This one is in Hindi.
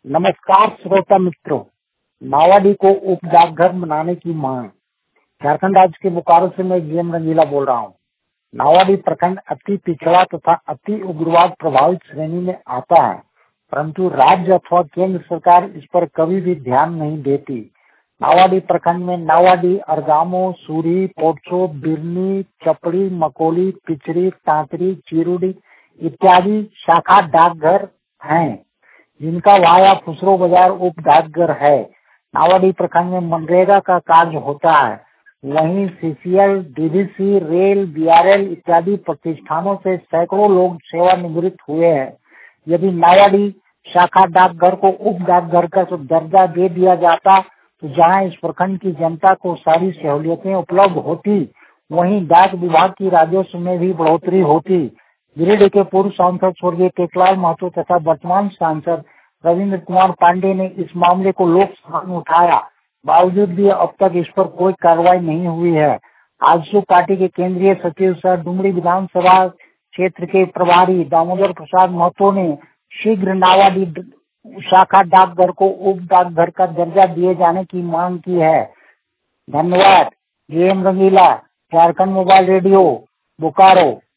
नमस्कार श्रोता मित्रों, नावाडी को उप डाकघर बनाने की मांग। झारखंड राज्य के बोकारो से मैं जीएम रंगीला बोल रहा हूँ। नावाडी प्रखंड अति पिछड़ा तथा अति उग्रवाद प्रभावित श्रेणी में आता है, परंतु राज्य अथवा केंद्र सरकार इस पर कभी भी ध्यान नहीं देती। नावाडी प्रखंड में नावाडी, अरगामो, सूरी, पोटसो, बिरनी, चपड़ी, मकोली, पिचरी, तांतरी, चिरुडी इत्यादि शाखा डाकघर हैं, जिनका वाया फुसरो बाजार उप डाकघर है। नावाडी प्रखंड में मनरेगा का कार्य होता है। वहीं सीसीएल, डीवीसी, रेल, बीआरएल इत्यादि प्रतिष्ठानों से सैकड़ों लोग सेवानिवृत्त हुए हैं। यदि नावाडी शाखा डाकघर को उप डाकघर का दर्जा दे दिया जाता तो जहां इस प्रखंड की जनता को सारी सहूलियतें उपलब्ध होती, वहीं डाक विभाग की राजस्व में भी बढ़ोतरी होती। गिरिडीह के पूर्व सांसद स्वर्गीय टेकलाल महतो तथा वर्तमान सांसद रविंद्र कुमार पांडे ने इस मामले को लोकसभा में उठाया, बावजूद भी अब तक इस पर कोई कार्रवाई नहीं हुई है। आजसू पार्टी के केंद्रीय सचिव सह डुमरी विधानसभा क्षेत्र के प्रभारी दामोदर प्रसाद महतो ने शीघ्र नावाडी शाखा डाकघर को उप डाकघर का दर्जा दिए जाने की मांग की है। धन्यवाद। GM Rangila, Jharkhand mobile radio, Bokaro.